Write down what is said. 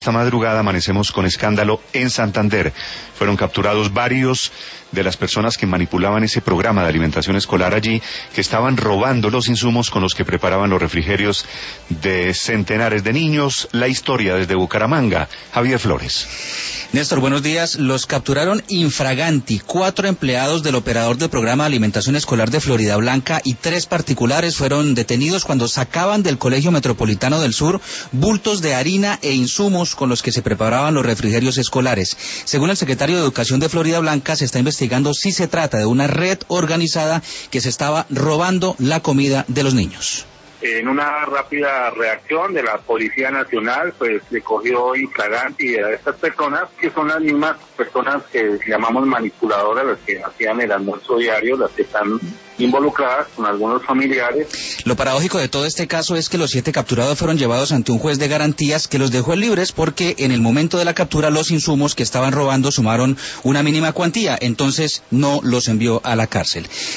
Esta madrugada amanecemos con escándalo en Santander. Fueron capturados varios de las personas que manipulaban ese programa de alimentación escolar allí, que estaban robando los insumos con los que preparaban los refrigerios de centenares de niños. La historia desde Bucaramanga. Javier Flores. Néstor, buenos días. Los capturaron infraganti, 4 empleados del operador del programa de alimentación escolar de Florida Blanca y 3 particulares fueron detenidos cuando sacaban del Colegio Metropolitano del Sur bultos de harina e insumos con los que se preparaban los refrigerios escolares. Según el secretario de Educación de Florida Blanca, se está investigando si se trata de una red organizada que se estaba robando la comida de los niños. En una rápida reacción de la Policía Nacional, pues le cogió infraganti a estas personas, que son las mismas personas que llamamos manipuladoras, las que hacían el almuerzo diario, las que están involucradas con algunos familiares. Lo paradójico de todo este caso es que los 7 capturados fueron llevados ante un juez de garantías que los dejó libres porque en el momento de la captura los insumos que estaban robando sumaron una mínima cuantía, entonces no los envió a la cárcel.